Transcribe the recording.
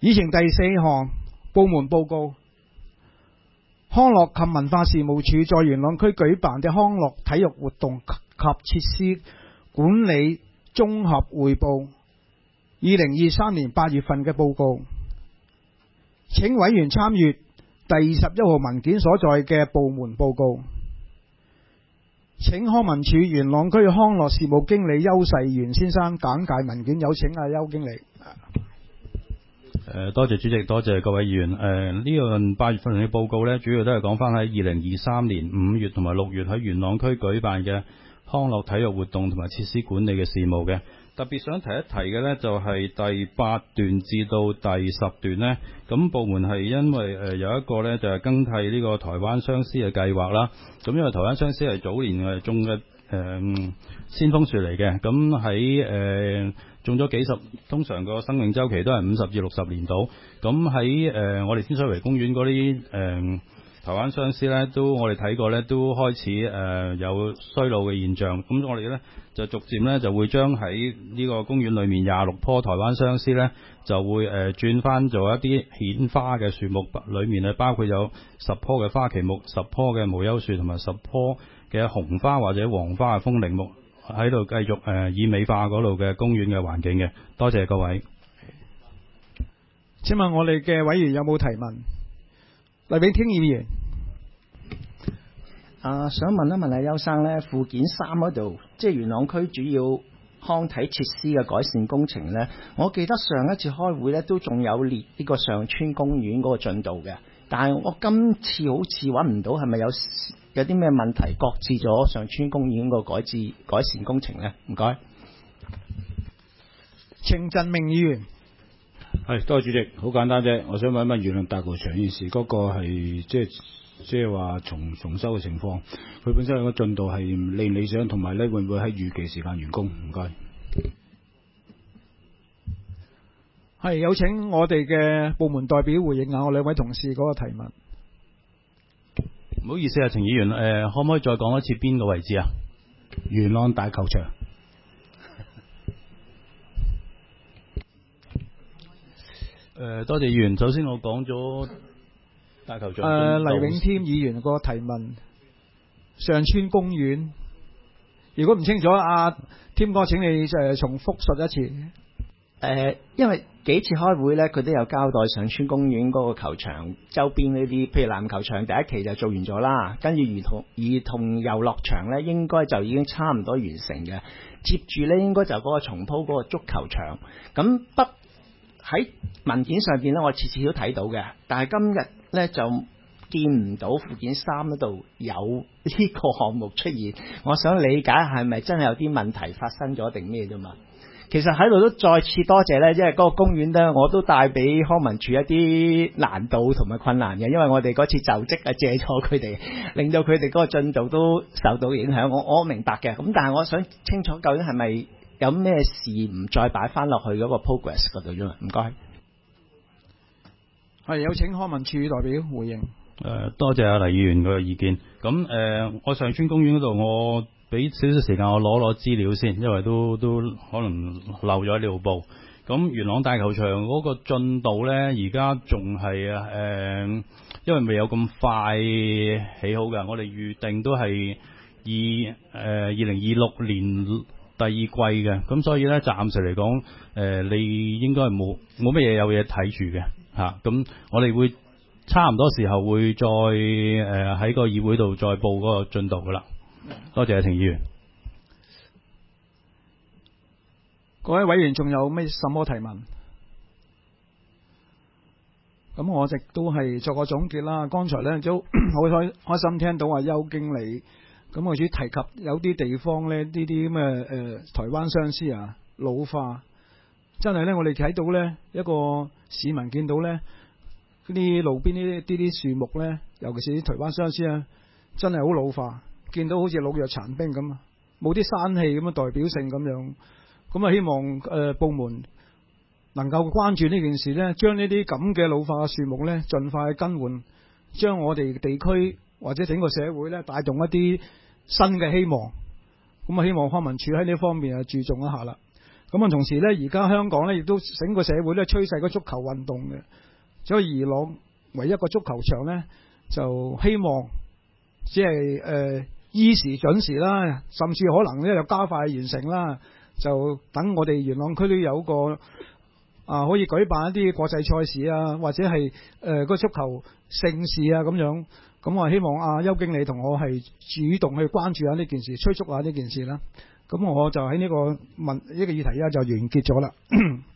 議程第4項部門報告，康樂及文化事務署在元朗區舉辦的康樂體育活動及設施管理綜合匯報2023年8月份嘅報告，請委員參閱第21號文件所在嘅部門報告。請康文署元朗區康樂事務經理邱世元先生簡介文件，有請邱經理。 多謝主席，多謝各位議員。呢份8月份嘅報告呢，主要都係講翻喺2023年5月同埋6月喺元朗區舉辦嘅康樂體育活動同埋設施管理嘅事務嘅。特別想提一提嘅呢，就係第8段至到第10段呢。咁部門係因為有一個呢，就係更替呢個台灣相思嘅計劃啦。咁因為台灣相思係早年種嘅先鋒樹嚟嘅，咁喺種咗幾十，通常個生命週期都係50至60年度。咁喺我哋天水圍公園嗰啲台灣相思呢，我哋睇過呢，都開始有衰老嘅現象。咁我哋呢，就逐漸呢，就會將喺呢個公園裏面26棵台灣相思呢，就會轉翻做一啲顯花嘅樹木，裏面呢，包括有10棵嘅花旗木、10棵嘅無憂樹同埋10棵嘅紅花或者黃花嘅風鈴木，喺度繼續以美化嗰度嘅公園嘅環境嘅。多謝各位。 請問我哋嘅委員有冇提問？黎炳添議員。 想問一問阿邱生呢，附件3嗰度，即係元朗區主要康體設施嘅改善工程呢，我記得上一次開會呢都仲有列呢個上村公園嗰個進度嘅，但係我今次好似揾唔到，係咪有啲咩問題擱置咗上村公園個改善工程呢？唔該。 程振明議員。 係，多謝主席。好簡單啫，我想問一問元朗大球場現時嗰個係即係話重修嘅情況，佢本身有個進度係理唔理想，同埋咧會唔會喺預期時間完工？唔該。 係，有請我哋嘅部門代表回應下我兩位同事嗰個提問。 唔好意思啊，程議員，可唔可以再講一次邊個位置啊？ 元朗大球場。 多謝議員。首先我講咗大球場。 黎永添議員個提問，上村公園，如果唔清楚，添哥請你重複述一次。 因為幾次開會呢，佢都有交代上村公園嗰個球場周邊呢啲，譬如籃球場第一期就做完咗啦，跟住兒童遊樂場呢應該就已經差唔多完成嘅，接住呢應該就嗰個重鋪嗰個足球場。咁喺文件上邊呢，我次次都睇到嘅，但係今日呢就見唔到附件3嗰度有呢個項目出現。我想理解係咪真係有啲問題發生咗定咩啫嘛？其實喺度都再次多謝呢，因為嗰個公園呢，我都帶俾康文署一啲難度同埋困難嘅，因為我哋嗰次就職借咗佢哋，令到佢哋嗰個進度都受到影響。我明白嘅，咁但係我想清楚究竟係咪有咩事唔再擺翻落去嗰個 progress 嗰度啫嘛？唔該。 係，有請康文署代表回應。 多謝黎議員嘅意見。咁我上村公園嗰度，我俾少少時間我攞資料先，因為都可能漏咗呢度報。咁元朗大球場嗰個進度呢，而家仲係因為未有咁快起好嘅，我哋預定都係2026年第二季嘅。咁所以呢，暫時嚟講，你應該係冇乜嘢有嘢睇住嘅嚇。咁我哋會差唔多時候會再喺個議會度再報嗰個進度噶啦。多謝程議員。 各位委員仲有什麼提問？咁我亦都係作個總結啦。剛才呢都好開心聽到邱經理咁佢主提及有啲地方呢，呢啲咁嘅台灣相思老化，真係呢，我哋睇到呢一個市民見到呢啲路邊呢啲樹木呢，尤其是啲台灣相思真係好老化，見到好似老弱殘兵咁，冇啲生氣咁嘅代表性咁樣。咁希望部門能夠關注呢件事呢，將呢啲咁嘅老化嘅樹木呢盡快更換，將我哋地區或者整個社會呢帶動一啲新嘅希望。咁希望康文署喺呢方面注重一下啦。 咁啊，同時咧，而家香港咧亦都整個社會咧趨勢個足球運動嘅，所以元朗唯一個足球場咧，就希望只係依時準時啦，甚至可能咧就加快完成啦，就等我哋元朗區都有個可以舉辦一啲國際賽事啊，或者係個足球盛事啊咁樣。咁我希望邱經理同我係主動去關注下呢件事，催促下呢件事啦。咁我就喺呢個議題就完結咗啦。